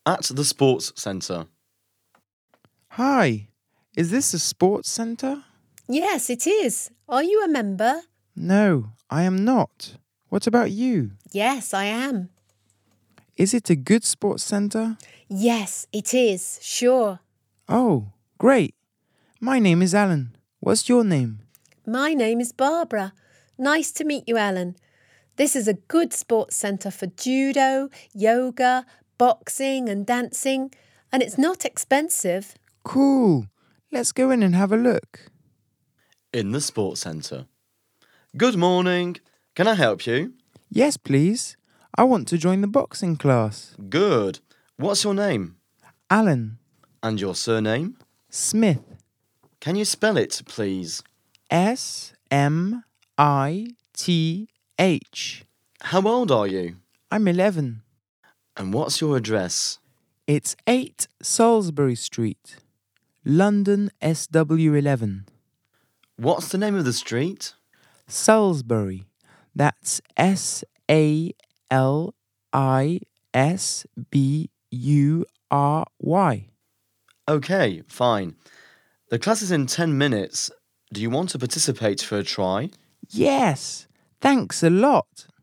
At the sports centre. Hi, is this a sports centre? Yes, it is. Are you a member? No, I am not. What about you? Yes, I am. Is it a good sports centre? Yes, it is, sure. Oh, great. My name is Alan. What's your name? My name is Barbara. Nice to meet you, Alan. This is a good sports centre for judo, yoga, boxing and dancing, and it's not expensive. Cool. Let's go in and have a look. In the sports centre. Good morning. Can I help you? Yes, please. I want to join the boxing class. Good. What's your name? Alan And your surname? Smith. Can you spell it, please? Smith. How old are you? I'm 11. And what's your address? It's 8 Salisbury Street, London SW11. What's the name of the street? Salisbury. That's SALISBURY. Okay, fine. The class is in 10 minutes. Do you want to participate for a try? Yes, thanks a lot.